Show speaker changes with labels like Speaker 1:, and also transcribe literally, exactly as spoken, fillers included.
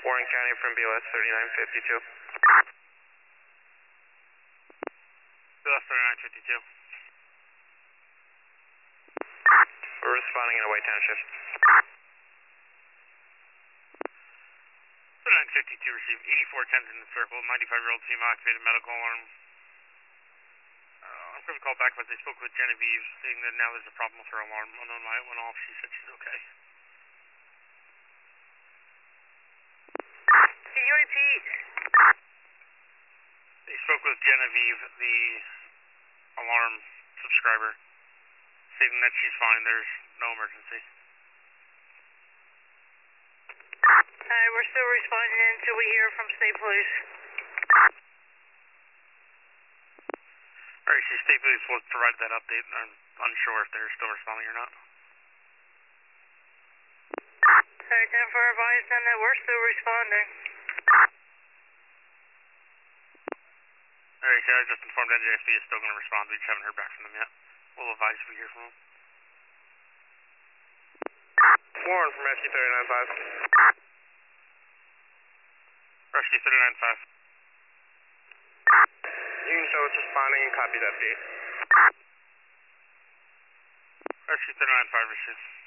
Speaker 1: Warren County from B L S thirty-nine fifty-two.
Speaker 2: B L S thirty-nine fifty-two.
Speaker 1: We're responding in a White Township.
Speaker 2: thirty-nine fifty-two received eighty-four tens in the circle, ninety-five-year-old female activated medical alarm. Uh, I'm going to call back, but they spoke with Genevieve, saying that now there's a problem with her alarm. Unknown why it went off. She said she's okay.
Speaker 3: Can you repeat?
Speaker 2: They spoke with Genevieve, the alarm subscriber, stating that she's fine. There's no emergency.
Speaker 3: Alright, we're still responding until we hear from state police.
Speaker 2: Alright, so state police will provide that update, and I'm unsure if they're still responding or not.
Speaker 3: Alright, ten four advise them that we're still responding.
Speaker 2: Alright, so I just informed N J S B is still going to respond. We just haven't heard back from them yet. We'll advise if we hear from them.
Speaker 1: Warren from Rescue thirty-nine five.
Speaker 2: Rescue thirty-nine five.
Speaker 1: You can show us responding and copy that update.
Speaker 2: Rescue thirty-nine five received.